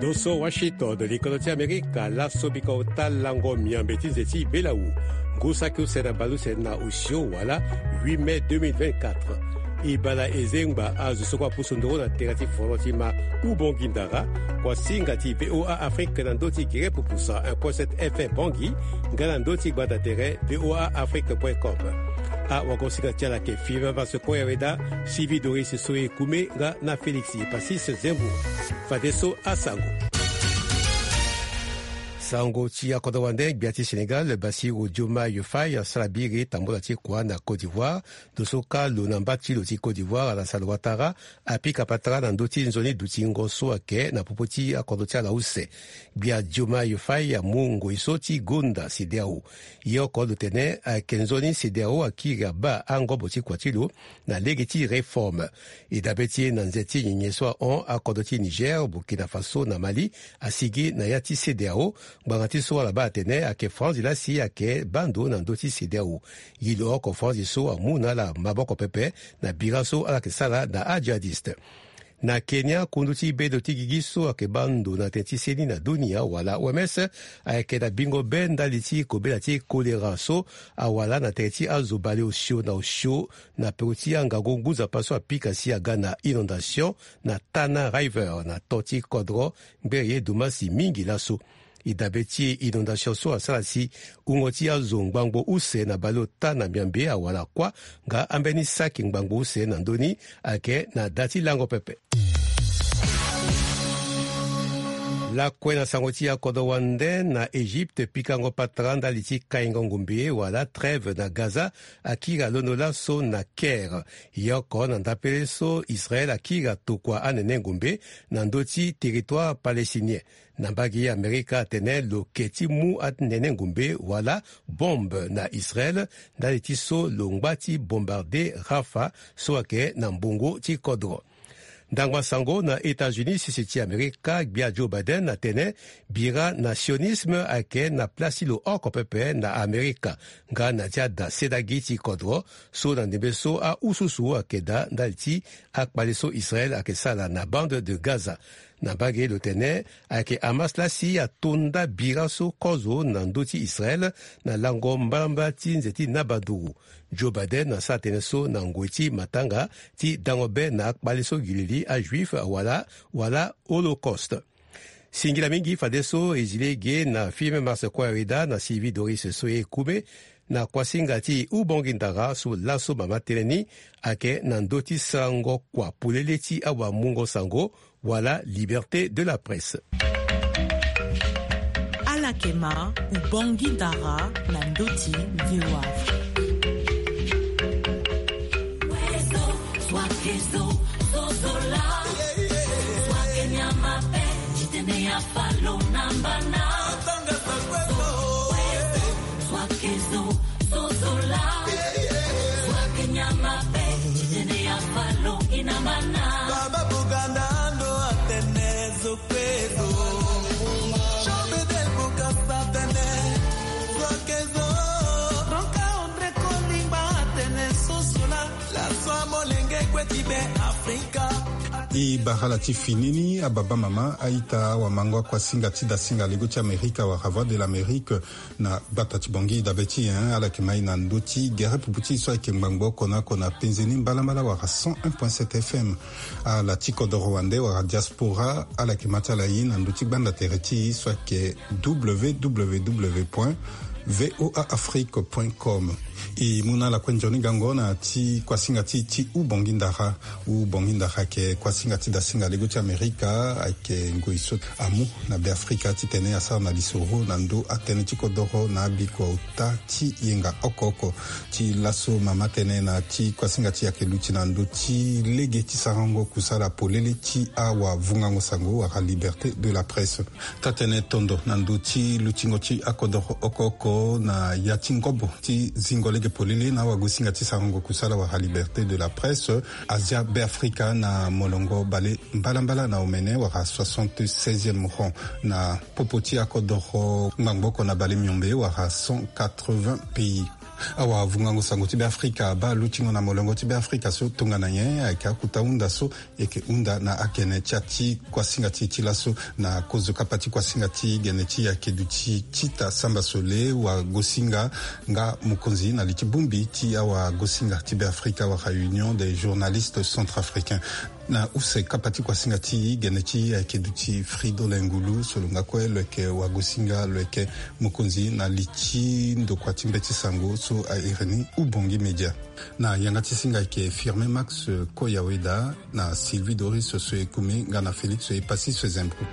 Doso Washington de l'Économie America, la sobiko talango miambeti zeti belau. Ngusaku sena balu sena usio wala 8 mai 2024. Ibala ezengba azusokwa pusundoro na terati forotima ubongindara kwa singati VOA Afrique na ndoti gire pupusa 1.7 FM bongi ngana ndoti gbada tere voaafrique.com. A wakosika tiala ke fiva va se koyaweda Sivi Doris Soe Kume nga na Felixi Pasis Zembu. Fadeso Asango. Sango Tia Kodawande, Biati Sénégal, Bassirou Diomaye Faye, Salabiri, Tambolati Kouana, Côte d'Ivoire, Dosoka, Lunambati, Loti Côte d'Ivoire, à la Salwatara, Api Kapatra, Nandoti, Nzoni, Dutingo, Soake, Napopoti, Akodotia, Laousse, Bia Diomaye Faye, Mungo, Isoti, Gunda, Sideao, Yoko, Lutene, a Kenzoni, Sideao, Akira, Ba, Ango, Boti, Kwatilo, na Legeti, Réforme, et d'Abeti, Nanzeti, Nieswa, On, Akodoti, Niger, Burkina Faso, na Mali, Asigi, Nayati, Sideao, Bangati so la ba atene ake France ila si ake bando na ndoti sideo yilo ko France so amuna la maboko pepe na biraso ala ke sala na ajadiste na Kenya kunduti bedo tigigiso ake bando na tentiseni na dunia wala OMS ake da bingo benda liti ko belati kolera so awala na teti azobale osio na osio na peruti ngago nguza paso apika si agana inondation na Tana River na Toti Kodro mbeye dumasi mingi laso idabeti inondation so asalasi ungoti azo ngbango use na balota na miambe awala kwa nga ambeni saki ngbango use na ndoni ake na dati lango pepe. La kwena sangoti ya Kodowande na Egypte pikango patranda liti kaingo ngumbi wala trêve na Gaza akira lonola so na Caire yoko na ndapele so Israël akira tukwa anene ngumbi na ndoti territoire palestinien na mbagi ya Amerika tene lo keti mu at nene ngumbi wala bombe na Israël na liti so longbati bombarde Rafa so ake na mbungu ti kodro. Dangwa sango na États-Unis sisiti Amerika bia Joe Biden na tene bira nationisme ake na plasilo oko pepe na Amerika nga na tiada sedagiti kodro so na nebeso a ususu ake da ndalti akpaleso Israël ake sala na bande de Gaza. Na bage lo tene ake Hamas la si atonda biraso kozo na ndoti Israël na lango mbamba ti nzeti na baduru. Joe Biden na sa tene so na ngweti matanga ti dangobe na akbaleso gilili a juif wala holocaust. Singila mingi fadeso ezilege na filme Mars Kwaweda na Sivi Doris Soe Kume na kwasinga ti ubongindara su laso mama teleni ake na ndoti sango kwa pulele ti awa mungo sango wala liberté de la presse. Alakema ubongindara na ndoti VOA. I bahalati finini ababa mama aita wa mangwa kwa singati da singa legoti Amerika wa Rava de l'Amérique na batati bongi da beti ala kemai na ndoti gere puputi so kembangbo kona penzeni mbalambala wa 101.7 FM ala tiko do Rwanda wa diaspora ala kemata la yin ndoti banda tereti so ke www.voaafrique.com i muna la kwenjoni gangona ti kwa singati ti ubongindara ke kwa singati da singa legoti Amerika ake ngoiso amu na be Afrika ti tene asa na lisoro na ndo atene ti kodoro na biko uta ti yenga okoko ti laso mama tene na ti kwa singati yake luti na ndo ti lege ti sarango kusala polele ti awa vungango sango wa liberté de la presse tatene tondo na ndo ti lutingo ti akodoro okoko na yatingobo ti zingo lege polele na wagusinga ti sarango kusala wa liberté de la presse Asia be Afrika na molongo bale mbalambala na omene wa 76e rang na popoti akodoro ngangboko na bale myombe wa 180 pays awa vungango sango tibe Afrika ba luchingo na molongo tibe Afrika so tunga na nye aka kutaunda so eke unda na akene chati kwa singati chilaso na kozo kapati kwa singati geneti ya keduchi chita samba sole wa gosinga nga mukonzi na lichibumbi ti awa gosinga tibe Afrika wa réunion des journalistes centrafricains na use kapati kwa singati geneti ya keduchi Frido Lengulu solunga kwe lweke wa gosinga lweke mukonzi na lichi ndo kwa timbeti sango so a ireni ubongi media na yangati singa ke firme Max Koyaweda na Sylvie Doris so ekumi ngana Félix e pasi so zembru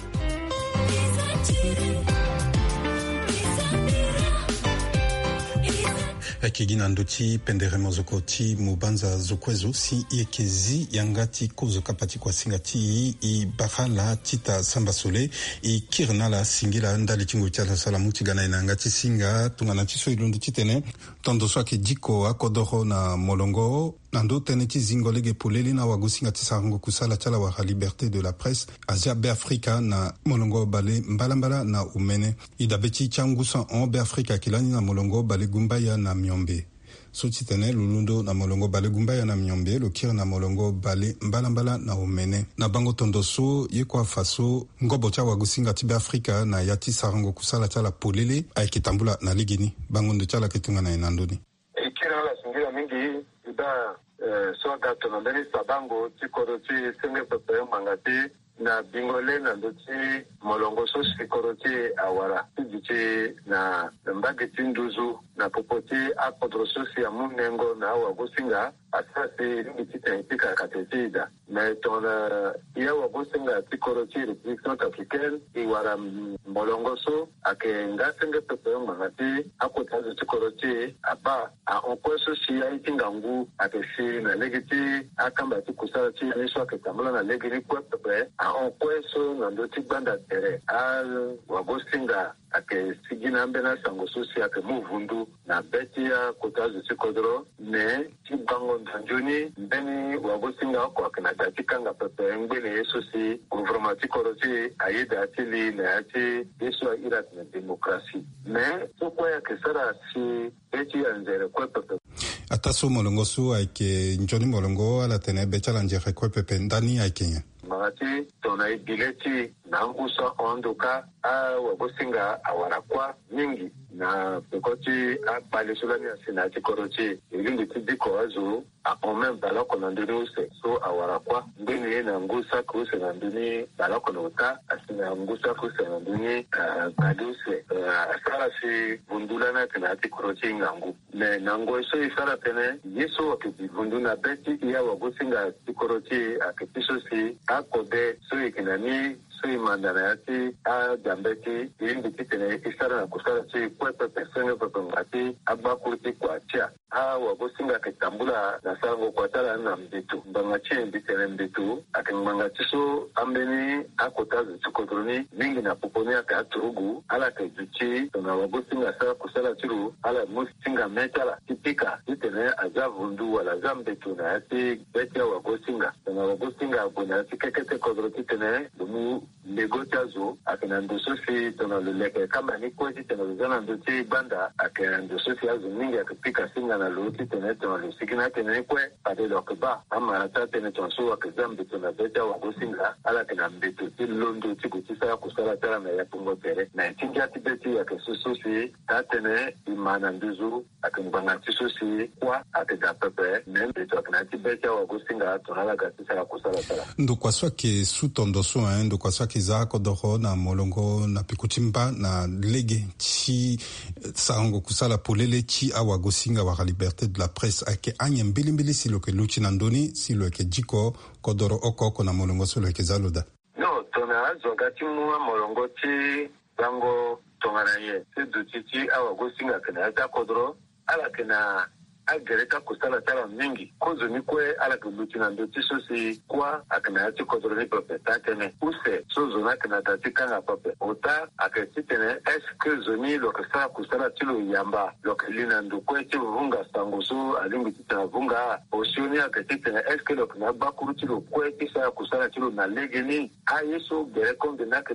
akigina ndoti penderemo zokoti mubanza zokwezo si yekezi yangati kozo kapati kwa singati I bahala tita samba sole I kirna la singila ndali chingo chala sala mutigana inangati singa tungana chiso ilundi chitene tondo swake jiko akodoro na molongo nando teneti zingolege poleli na wagosinga tisarango kusala chala wa liberté de la presse Asia be Afrika na molongo bale mbalambala na umene idabeti changusa on be Afrika kilani na molongo bale gumbaya na miombe soti tene lulundo na molongo bale gumbaya na miombe lokira na molongo bale mbalambala na umene na bango tondoso yekwa faso ngobo cha wagosinga tibe Afrika na yati sarango kusala chala polele aikitambula na ligini bango ndo chala kitunga na inandoni ikira la singira mingi ida soga tonambeni sabango tikoroti senge pepe mangati na bingole na ndoti molongo so sikoroti awara tijichi na mbageti nduzu na popoti apodrososi ya munengo na wagosinga asasi ngitita ipika katesida na tona ya wagosinga tikoroti République Centrafricaine iwara molongo so ake ngasenge pepe mangati akotazo tikoroti aba a onkoso si ya itingangu ake si na legiti akamba tikusala ti niso ake tamula na legiri kwa pepe a onkoso na ndoti banda tere al wagosinga ake sigina mbena sango sosi ake muvundu na beti ya kotazo tikodro ne tibango ndanjuni mbeni wagosinga wako ake na datikanga pepe mbene yeso si gouvernement tikoroti ayeda atili na ati yeso irat na demokrasi ne sokwa ya kesara si beti ya nzere kwa pepe ataso molongo su aike njoni molongo ala tene bechala njere kwa pepe ndani aike magati tona ibileti na ngusa ondoka wagosinga awarakwa mingi na pekoti bale sulani asina tikoroti ilingi tidiko wazu ome balako na nduni use so awarakwa mbini na ngusa kuse na nduni balako na uta asina ngusa kuse na nduni bali use asara si vundulana tina tikoroti ngangu ne nango iso isara tene yeso wakibivundu na beti iya wagosinga tikoroti akitiso si akode so ikinani so imandana yati jambeti ilingi titene isara na kusara si kwepe pesenge pepe ngati abakurti kwa chia wagosinga kitambula na sango kwa tala na mbitu mbangachi mbitene mbitu akimbangachiso ambeni akotazi tukodroni mingi na poponi aka aturugu ala kejuchi na wagosinga sa kusala tiru ala musinga metala tipika titene azavundu wala zambitu na yati beti ya wagosinga na wagosinga abuna yati kekete kodro titene lumu negotiazo akina ndosofi tona luleke kama ni kwezi tena luzana ndote banda akina ndosofi azu mingi akipika singa na luti tena tona lusikina tena kwe pade lokba ama ata tena tonso akizambi tona beta wagosinga ala kina mbitu tilondo tikutisa ya kusala tala na ya pungo tere na tinja tibeti ya kesusofi tatene imana nduzu akimbanga tisosi kwa akida pepe nembetu akina tibeti ya wagosinga tona la gatisa ya kusala tala ndo kwa swa ke sutondoso ndo kwa swa ke zako doro na molongo na pikutimba na lege chi sango kusala polele chi awa gosinga wa liberté de la presse ake anye mbili silo ke luchi na ndoni silo ke jiko kodoro oko na molongo silo ke zaloda no tona zogati muwa molongo chi bango tongana ye sedu chi awa gosinga kana ata kodoro ala kana agereka kusala tala mingi kozo nikwe ala kuluti na ndoti sosi kwa akana yati kodroni pepe tatene use sozo na kana tatika na pepe ota akesitene eske zoni lokasa kusala tilo yamba lokelina ndukwe vunga sangusu alingi titana vunga osioni akesitene eske lokana bakuru tilo kwe tisa kusala tilo na legeni ayeso gerekonde nakeda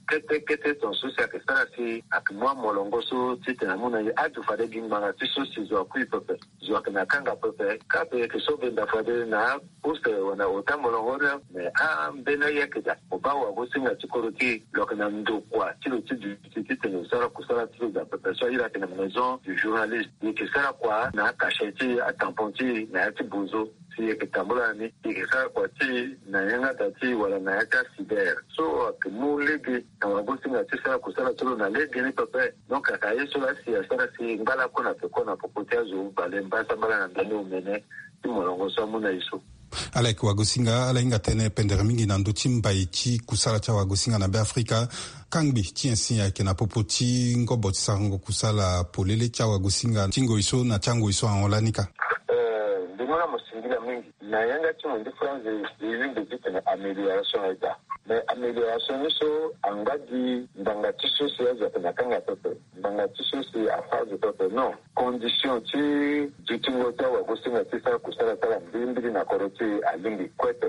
kete ton so sa ke sara si akmwa molongo so titena muna ya adu fade gimbanga tiso si zo ku pepe zo kana kanga pepe ka pe ke so benda fade na poste wana otamolongo me a mbena yakeda obawa go singa tikoroti lokana ndo kwa tilo titena sara kusala tilo da pepe so ira kana maison du journaliste ni ke sara kwa na kasheti atamponti na tibuzo si ekitambula ni ikisara kwa ti na yanga tati wala na yaka siber so akimu legi na wagosi nga tisara kusala tulu na legi ni pepe donc akayeso la si asara si mbala kona pekona popotea zo bale mbasa mbala na ndani umene ti molongo so muna iso Alek wagosinga ala inga tene pendere mingi na nduti mbai chi kusala cha wagosinga na be Afrika kangbi ti ensi ya kena popoti ngobo tisarango kusala polele cha wagosinga tingo iso na chango iso anolanika ndimona musingila mingi na yanga ti mundi France yingi bitena amélioration eza mais amélioration so angadi ndanga ti so si aza na kanga pepe ndanga ti so si afase pepe non condition ti jitingo ta wagosinga ti sa kusala tala mbili na koroti alingi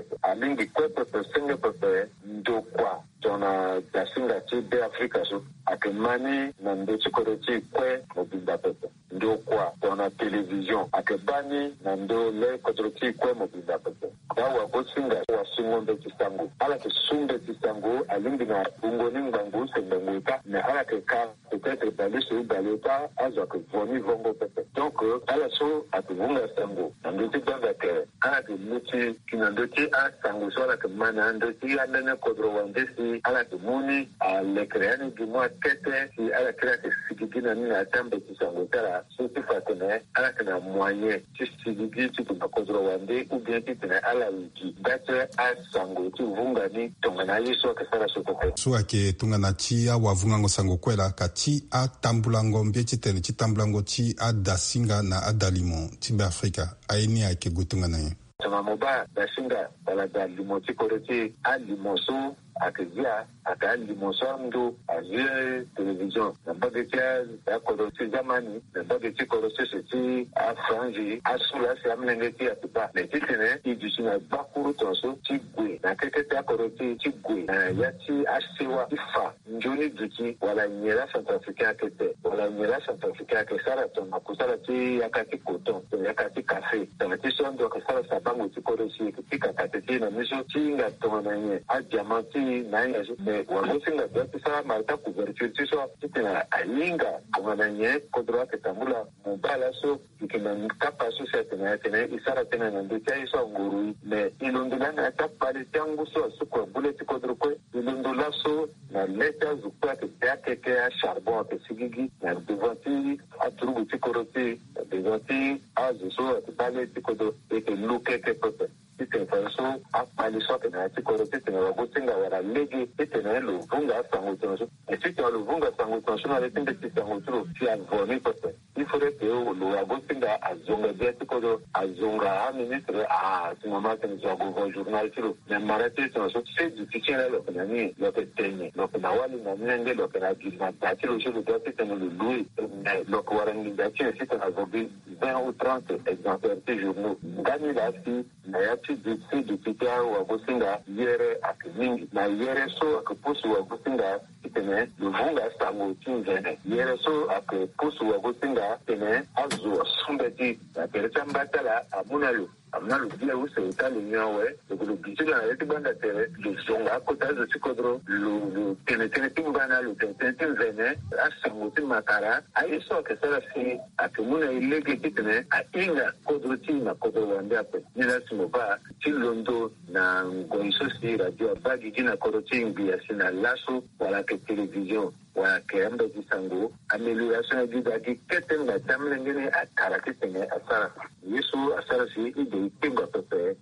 kwepepe senge pepe ndokwa tona dasinga ti be Afrika so akemani na ndoti koroti kwe mobimba pepe ndokwa tona television akebani na ndo le koroti kwe mobimba pepe dawa gosinga wasungombe tisango ala ke sumbe tisango alingi na bungoni ngangu sembengweka na ala ke ka peut-être balé sur baleta azo ke voni vongo pepe donc ala so atuvunga sango ndoti banga ke ala ke muti kinandoti a sango so ala ke mana ndoti anene kodro wandesi ala ke muni a lekreani gimwa kete si ala krea ke sigigina ni na tambe tisango tala so tifatene ala ke na moyen ti sigigi ti kodro wande ou bien ti tene ala uji date a sango ti vunga ni tongana yeso ke sara so ko so ake tungana ti a wavunga ngo sango kwela kati a tambulango mbie ti tene ti tambulango ti a dasinga na a dalimo ti be Afrika aini ake gutungana ye tama moba dasinga bala dalimo ti koroti a limoso akizia aka limoso ndo azie television na bagetia ya koroti zamani na bageti koroti seti a franji asula si amnenge ti atuba na titene idusina bakuru tonso ti gwe na kekete koroti ti gwe na ya ti asewa ifa njoni duki wala nyela Centrafricain kete wala nyela Centrafricain ke sara ton akusala ti yakati coton yakati café na ti sondo ke sara sabango ti koroti ti kakati na miso ti nga tona nye a diamanti na yeso me wagosinga dati sa marta couverture ti so titena ayinga amananye kodro ke tambula mobala so ikina kapa so setena tena isara tena ndo ti so nguru me ilundula na tapale tangu so ko bullet kodro ko ilundula so na leta zukwa ke ke a charbon ke sigigi na devanti atrugu ti koroti devanti azu so tapale ti kodro ke luke ke pepe ite fanso apali soke na ti koroti tena wagosinga wara legi ite lo vunga sango tonso e ti lo vunga sango tonso na tende ti sango tro ti avoni pepe ifore te o lo wagosinga azonga de ti kodo azonga a ministre a ti mama te zogo go journal tro na marate tonso se di ti chena lo na ni lo te tenye lo na wali na nenge lo na gilma ta ti lo shulu do ti tena lo lui lo ko warangi da ti ti tena zobi 20 ou 30 exemplaires de journaux gani la si na ya ti di pita wagosinga yere akimingi na yere so akupusu wagosinga tene luvunga sango tinzene yere so akupusu wagosinga tene azu sumbeti na pereta mbatala amunalu amnalu dia use utali nyawe lo bijila na yeti banda tere lo zonga kota zo sikodro lo tene timbana lo tene tinzene asango timakara aiso ke sala si akumuna ilege tene a inga kodro tina kodro wande ape nila simoba tilondo na ngoiso si radio bagi jina koroti ngia sina laso wala ke television wala ke ambe jisango amélioration du dagi keten na tamlengene akara ketene asara yesu asara si ide pingo pepe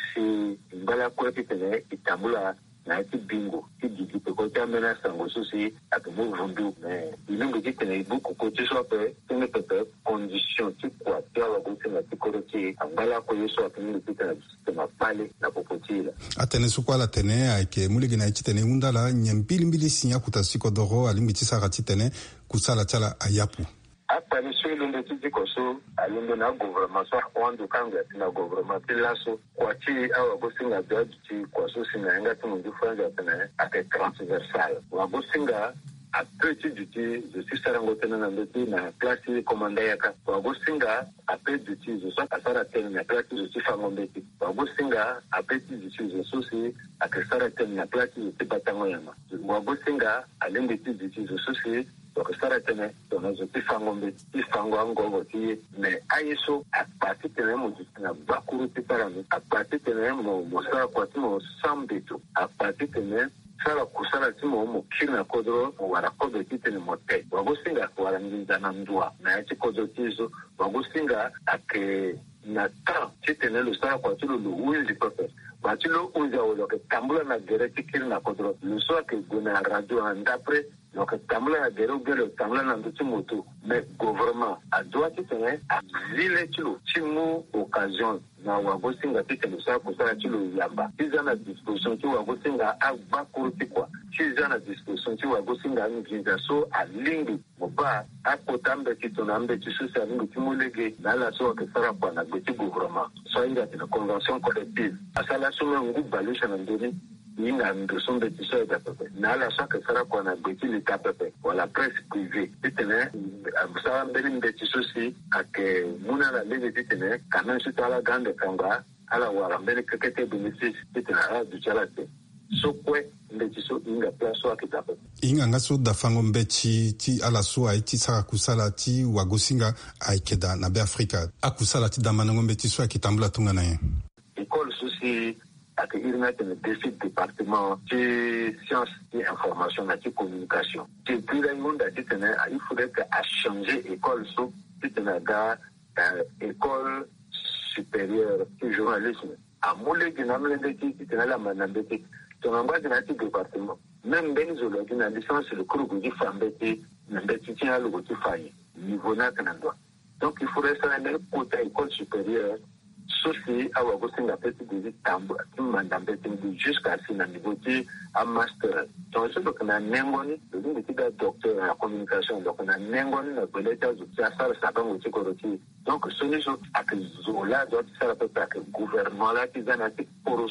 si mbala kwa ketene itambula na iti bingo ti digi pe ko tamena sango susi akumu vundu ilungu kitene ibuku ko ti sope tene pepe condition ti kwa ti ala go tene ti koroti ambala ko yesu akumu pitana sistema pale na popotila atene sukwala tene ake muligi na itene undala nyembili mbili sinya kutasiko doro alimbi ti sarati tene kusala chala ayapu panisu lunde titi koso alunde na gouvernement so wando kanga na gouvernement laso kwati awa bosinga dadi kwaso singa nga tumundu franja tena ate transversal wa bosinga a petit duty je suis sarangotena na ndeti na classe commandant yaka wa bosinga a petit duty je suis asara tena na classe je suis fangombeti wa bosinga a petit duty je suis akasara tena na classe je suis batango yama wa bosinga a lende duty je suis donc ça retene donc je suis fangombe ifango ango ti mais ayiso a partir de mo na bakuru ti parami a partir de mo sa kwa ti mo sambeto a partir de sala kusala ti mo kina kodro wala kodo ti tene mote wagosinga wala nginza na ndwa na ti kodo tizo wagosinga ake na ta ti tene lo sala kwa ti lo uzi pepe ba ti lo uzi o ke tambula na gere ti kina kodro lo so ke gona radio andapre donc tambula na gere tambula na nduti moto mais gouvernement a droit ti tene a zile ti lo ti mu occasion na wagosinga ti tene sa kusala ti lo yamba ti na disposition ti wagosinga a bakurti kwa ti na disposition ti wagosinga nginza so a lingi moba a kotambe ti to nambe ti so sa lingi ti molege na la so ke sara kwa na gbeti gouvernement so inga ti na convention collective asala so ngu balusha na ndoni inga ndoso mbeti so da pepe na la so ke sara kwa na gbeti l'etat pepe wala presse privée ti tene sa mbeli mbeti so si ake muna la lege ti tene kana so tala gande kanga ala wala mbele kekete bénéfice ti tene ala du chala te so kwe mbeti so inga plaso akita pepe inga ngaso da fango mbeti ti ala so ai ti sara kusala ti wagosinga ai keda na be Afrika akusala ti damana mbeti so akitambula tunga na ye école souci ake irina tene défi département ti science et information et communication ti pira monde ti tene il faudrait que a changer école so ti tene ga école supérieure du journalisme a moule gina mlende ti tene la manambeti ton amba gina ti département même benzolo gina licence le cours di fambeti nambeti ti alu ti fayi niveau na kanando donc il faudrait ça aller côté école supérieure souci à wagosinga petit de tambo mandambeti jusqu'à sina niveau ti a master donc ce que na nengoni le ti da docteur en communication donc na nengoni na beleta du ça ça bango ti koroti donc ce n'est pas que zola doit ça peut pas que gouvernement là qui zana ti pour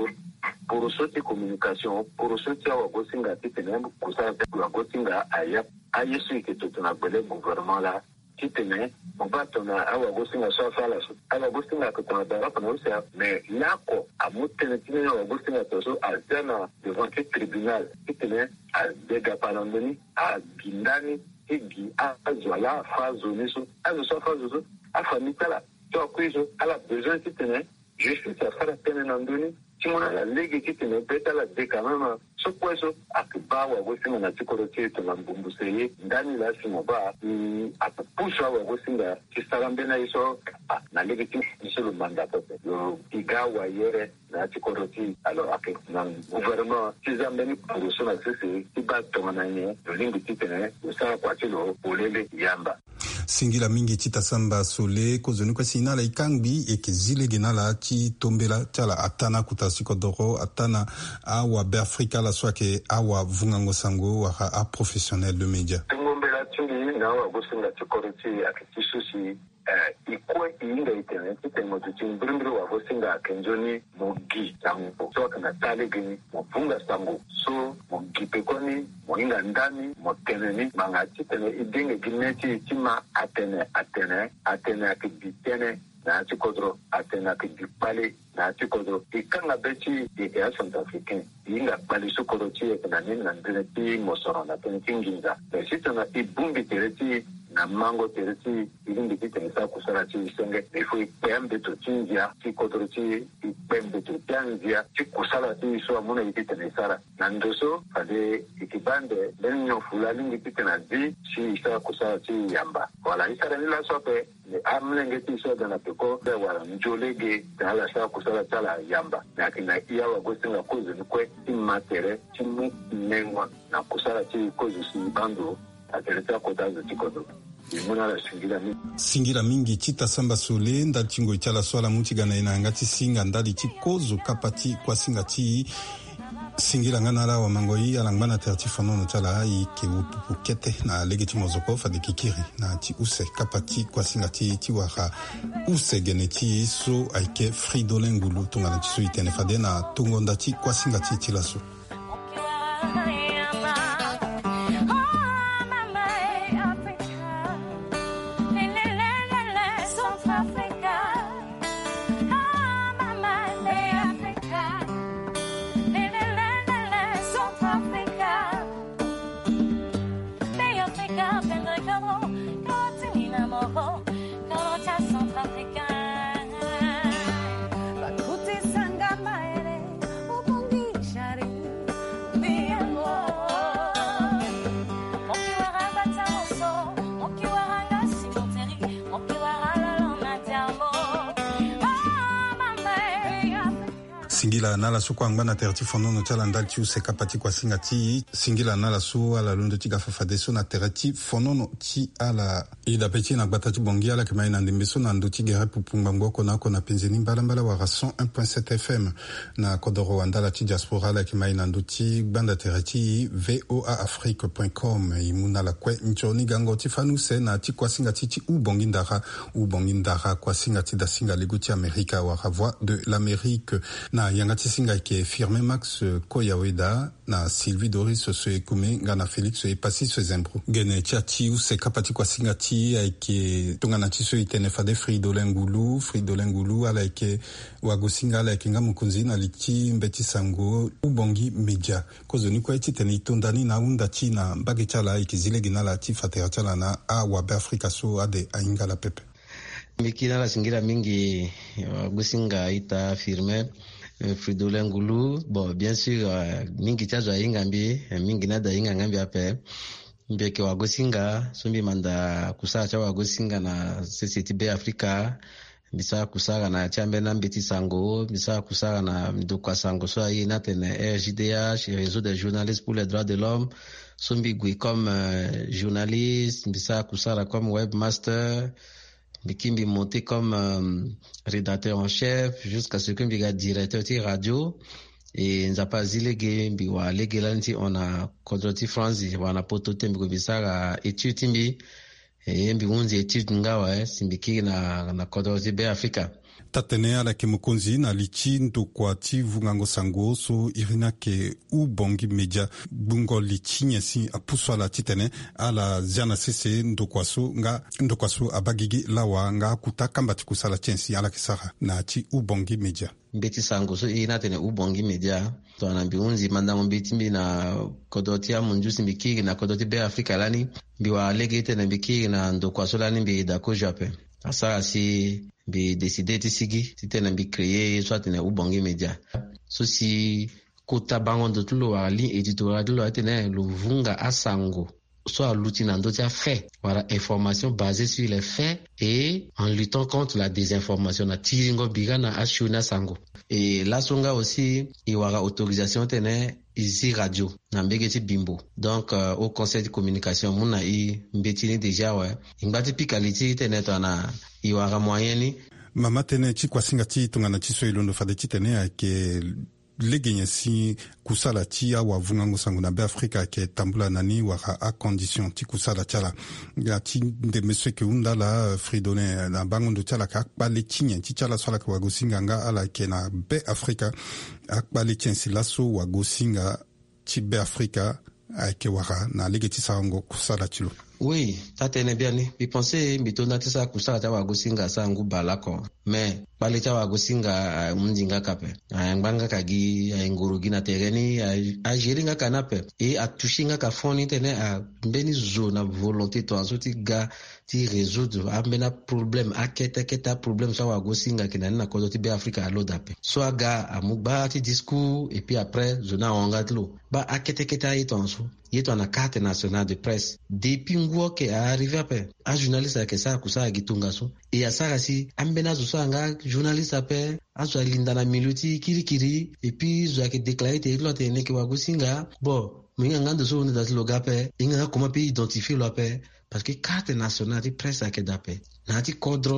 sortir communication pour sortir wagosinga ti tene ko ça wagosinga aya ayesu ke to na bele gouvernement là qui tenait on va tourner à wagosinga so fa la so à wagosinga que ton dara pour nous mais là ko a mutene ti na wagosinga to so alterne devant le tribunal qui tenait à dega palandoni a gindani igi a zola fa zone so a so fa zo a famitala to kwizo ala besoin qui tenait justice à faire peine nandoni ti mona la lege ki tene beta la deka mama so kweso akiba wagosinga na tikoroti to na mbumbuseye ndani la simo ba apusha wagosinga ki salambe na iso na lege ti so le mandat pepe yo igawa yere na tikoroti alors ake na gouvernement ti zambeni pour so na sese ti ba to na nye yo lingi ti tene usara kwa tilo olele yamba singila mingi chita samba sole kozoni kwa sinala ikangbi eke zile genala chi tombela chala atana kutasiko doro atana awa be Afrika la swake awa vungango sango wa a professionnel de média ngombela tuli na wa gosinga tikoroti akitisusi ikwe inga itene titengo tuchimbrimbre wa gosinga kenjoni mogi sango so kana tale gini mofunga sango so mogi pekoni moinga ndani moteneni mangati tene idenge gineti tima atene akibitene na tikodro atene akibipale na tikodro ikanga beti ya Centrafricain inga bali sokoroti na nini na ndene mosoro na tene kinginza besitona ibumbi tereti na mango tereti ilindi kitenisa kusala ti senge ifo ipembe to tinja ti kodroti ipembe to tanzia ti kusala ti so amuna ikitenisa na ndoso ade ikibande benyo fulani kitena di si isa kusala ti yamba wala isara ni la sope ni amlenge ti so dana peko de wala njolege dala sa kusala tala yamba na kina iya wa gosinga kozo ni kwe ti matere ti mu nengwa na kusala ti kozo si bando atereta kodazo ti kodo singira mingi chita samba sole ndali chingo ichala swala muchigana ina ngati singa ndali chikozo kapati kwa singa chi singila ngana la wa mangoi alangbana terti fonono chala i ke upupu kete na legiti mozoko fa de kikiri na ti use kapati kwa singa ti waka use geneti so aike Fridolin Ngulu tunga na tisu itene fade na tungonda ti kwa singa ti laso. Singila nala su kwa ngana terti fonono chala ndalti use kapati kwa singa ti singila nala su ala lundo ti gafafade so na terti fonono ti ala ida peti na gbata ti bongi ala kema ina ndimbeso na ndo ti gere pupungba ngoko na kona penzeni mbala wara 101.7 FM na kodoro wandala ti diaspora ala kema ina ndo ti banda terti voaafrique.com imuna la kwe nchoni gango ti fanuse na ti kwa singa ti ubongi ndara kwa singa ti da singa lego ti Amerika wara voix de l'Amérique na yangati singa ke firme Max Koyaweda na Sylvie Doris so ekume ngana Felix so epasi so zembro gene chati u se kapati kwa singa ti ke tungana ti so itene fade Fridolin Ngulu ala ke wago singa ala ke ngamu kunzi na liti mbeti sango ubongi media kozoni kwa iti tene itondani na unda ti na mbage chala ikizile gina la ti fatera chala na a wabe Afrika so ade ainga la pepe mikina la singira mingi wago singa ita firme Fridolin Ngulu, bon, bien sûr, mingi chazo ingambi, mingi nada ingambi ape, mbeke wagosinga, sumbi manda kusara cha wagosinga na CCTB Afrika, bisa kusara na chambe na mbiti sango, bisa kusara na mdukwa sango, so ayi natene RJDH, Réseau des journalistes pour les droits de l'homme, sumbi gui comme journaliste, bisa kusara comme webmaster, Bikimbi monté comme rédacteur en chef jusqu'à ce que Mbiga directeur de radio et nzapa zilege mbiwa legelanti on a contrôle France wana potote mbiko bisara étude timbi et mbiunzi étude ngawa simbiki na contrôle be Africa tatene ala ke mukonzi na lichi ndo kwa ti vungango sango so irina ke ubongi media bungo lichi nyesi apuswa la titene ala ziana sese ndo kwa so abagigi lawa nga kutaka mbati kusala chensi ala kisara na ti ubongi media mbeti sango so ina tene ubongi media to na mbiunzi mandamo mbeti mbi na kodoti ya munjusi mbiki na kodoti be Afrika lani biwa legete na mbiki na ndo kwa so lani mbi da ko jape asa si bi décider ti sigi ti tene bi créer soit tene ubongi media so si kota bango de tulo wa li editorial de lo tene lo vunga asango soit l'outil ndo ti fait voilà information basée sur les faits et en luttant contre la désinformation na tiringo bigana ashuna sango et la songa aussi iwara autorisation tene ici radio na mbege ti bimbo donc au conseil de communication muna i mbetini déjà ouais ngati pikaliti tene to na iwara moyeni mama tene ti kwa singa ti tungana ti so ilondo fade ti tene ke legenya si kusala ti awa vungango sango na be Afrika ke tambula nani waka a condition ti kusala chala ya ti de meswe ke undala Fridolin na bango ndo chala ka akbale tinya ti chala swala ka wagosinga nga ala ke na be Afrika akbale tiensi laso wagosinga ti be Afrika ke waka na legeti sango kusala tilo. Oui, tatene biani. Bi pense mitona tisa kusala ta wagosinga sangu balako. Mais bale ta wagosinga mundinga kape. Ayanganga kagi ayngurugi na tereni ajeringa kanape et atushinga ka foni tene a mbeni zona volonté to azoti ga ti résoudre ambena problème aketa problème sa wagosinga kinani na kodoti be Afrika alodape. So aga amugba ti discours et puis après zona ongatlo. Ba aketa yitonso. Yeto na carte nationale de presse depuis nguo ke arrivé après a journaliste ke sa kusa gitunga so et ya sara si ambena zo sanga journaliste après azo linda na minuti kirikiri et puis zo ke déclarer te lo te ne ke wagosinga bon minga ngando so ne dat lo gape inga comment peut identifier lo après parce que carte nationale de presse ke dape na ti kodro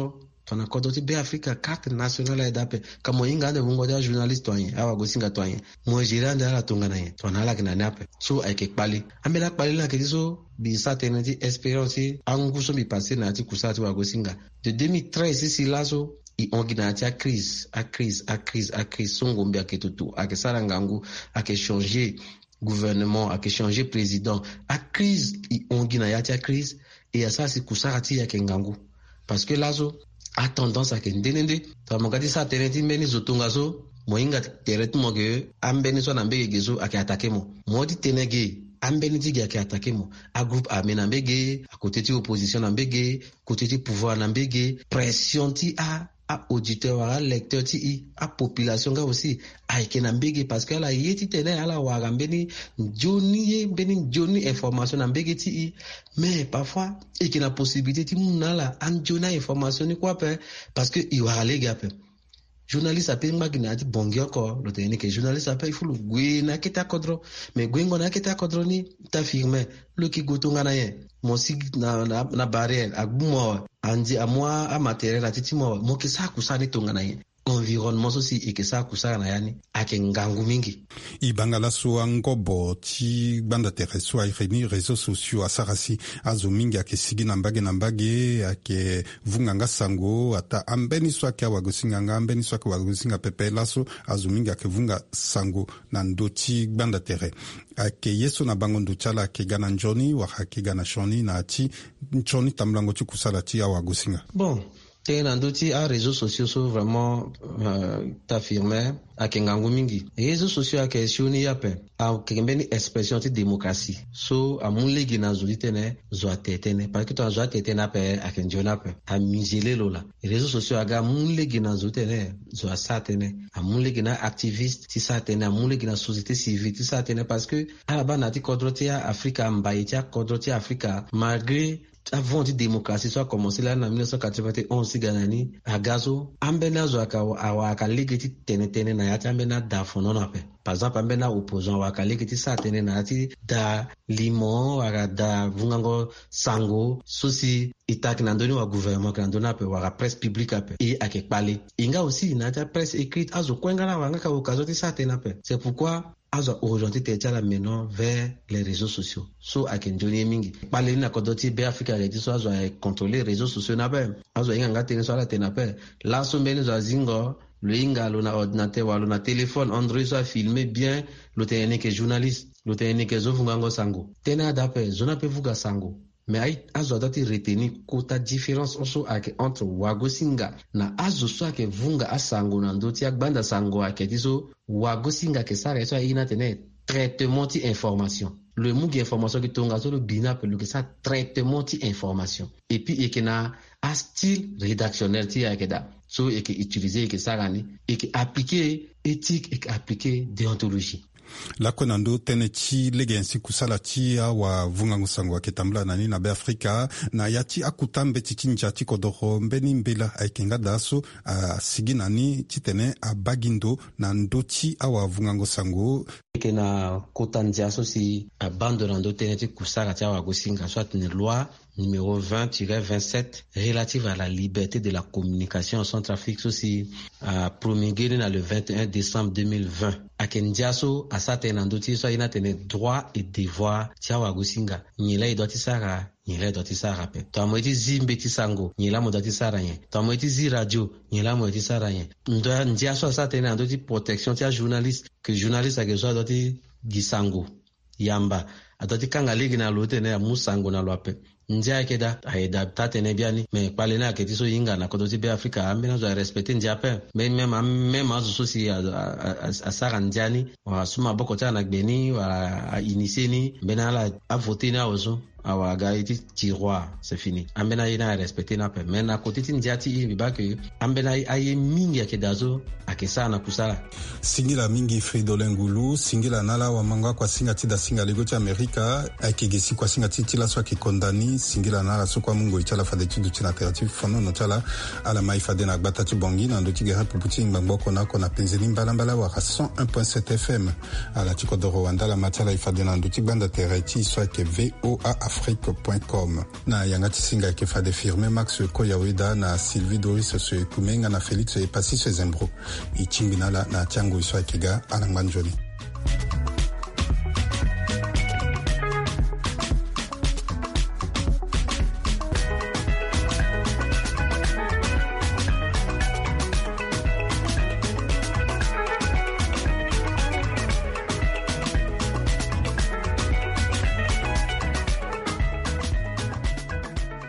tona kodoti be Africa carte nationale ya dape kamo inga de bungo da journaliste toyen awa go singa toyen mo jirande ala tongana ye tona la kina nape so ay ke pali ambela pali la ke so bi satenati experience anguso bi passer na ti kusati wa go singa de 2013 ici là so i onginati a crise songombe a ketutu a ke sarangangu a ke changer gouvernement a ke changer président a crise i onginati a crise et à ça c'est kusarati ya ke ngangu parce que là so a tendance à ke ndenende to mongati sa teneti meni zotunga so moinga teretu moge ambeni so na mbege gezo a ke attaquer mo di tenege ambeni digi ake attaquer mo a groupe armé na mbege a côté ti opposition na mbege côté ti pouvoir na mbege pression ti a auditeur a lecteur ti a population ga aussi a ke na mbege parce que la yeti tene ala wa gambeni joni information na mbege ti mais parfois et que la possibilité ti munala an jona information ni quoi parce que i wa lega pe journaliste ape magina ati bongi encore lo tene ke journaliste ape il faut le gwe na kita kodro mais gwe ngona kita kodro ni ta firme lo ki gotonga na ye mo si na barrière agbumo andi a moi a matériel atiti mo ke sa kusani tonga na ye environnement aussi et que ça kusana na yani ake ngangu mingi ibangala so ngobo ti banda tereso ai reni réseaux sociaux asarasi azo mingi ake sigi na mbage ake vunganga sango ata ambeni so ake wagosinga ambeni so ake wagosinga pepe laso azo mingi ake vunga sango na ndoti banda tere ake yeso na bango nduchala ake gana njoni wa ake gana shoni na ati njoni tamlango ti kusala ti wagosinga bon Tenandoti a réseaux sociaux sont vraiment t'affirmer à kengangu mingi réseaux sociaux à question ni yape a kembeni expression de démocratie so a munlegi na zulitene zo atetene parce que to zo atetene pe a kenjona pe a mizele lola réseaux sociaux aga munlegi na zulitene zo asatene a munlegi na activiste ti satene a munlegi na société civile ti satene parce que a bana ti kodrotia Africa mbaïtia kodrotia Africa malgré avant la démocratie soit commencé là en 1991 ganani agazo ambena zo aka legiti tenetene na yati ambena da fono na pe par exemple ambena opposant waka legiti sa tene na yati da limon waka da vungango sango sosi itak na ndoni wa gouvernement na ndona pe waka presse publique pe et ake pale inga aussi na ta presse écrite azo kwengana wanga ka okazo ti sa tene pe c'est pourquoi aujourd'hui t'es maintenant vers les réseaux sociaux so akenjoni mingi pale na kodoti be Africa le so azo contrôler les réseaux sociaux na be azo inga tene so la tena pe la so mbeni zo zingo le inga lo na ordinateur wala na téléphone Android so filmer bien lo tene ke journaliste lo tene ke zo vungango sango tena dape zona pe vuga sango mais ay azo dati retenir kota différence also entre wagosinga na azo so ake vunga asango na ndoti agbanda sango ake tiso wagosinga ke sare so ina tene traitement ti information le mugi information ki tonga so le bina pe le que ça traitement ti information et puis et que na a style rédactionnel ti ake da so et que utiliser que ça gani et que appliquer éthique et que appliquer déontologie la konando tene ti legensi kusala ti awa vungango sango aketambla nani na be Afrika na yati akutambe ti tinja ti kodoro mbeni mbela aikenga daso sigi nani ti tene abagindo na ndoti awa vungango sango ke na kotandia so si abando na ndo tene ti kusala ti awa gosinga soit une loi numéro 20-27 relative à la liberté de la communication en Centrafrique aussi promulgué le 21 décembre 2020 akendiaso asate na ndoti so ina tene droit et devoir ti awa gosinga nyela idoti sara nyela idoti sara pe to amoti zimbe ti sango nyela mo doti sara yen to amoti zi radio nyela mo doti sara yen ndo ndiaso asate na ndoti protection ti a journaliste que journaliste akezo doti gisango yamba adoti kanga ligi na lote ne musango na lwape njia keda aida tatene biani mais pale na ke tiso yinga na kodoti be Africa amena zo respecter njia pe même azo sosi asara njani wa suma boko ta na gbeni wa iniseni bena la a voter na ozo awa gaiti tiroir c'est fini ambena ina respecter na pe mais na kotiti njati biba ke ambena aye mingi akedazo akesa na kusala singila mingi Fridolin Ngulu singila nala wa manga kwa singa tida singa lego ti Amerika akegesi kwa singa tila so ke kondani singila nala so kwa mungo ichala fadeti du tina creative fono no chala ala mai fade na gbata ti bongi na ndo ti gera puputi ngbangbo na kona penzeli mbala wa 101.7 FM ala ti kodoro wandala matala ifade na ndo ti gbanda tere ti so ke VOA afrique.com. Na yanga tisinga ke fa de firme Max Koyaweda na Sylvie Doris Kumenga na Felix Epasi Zembro. Ichimbinala na Tiango Iswa Kiga Ananganjoli.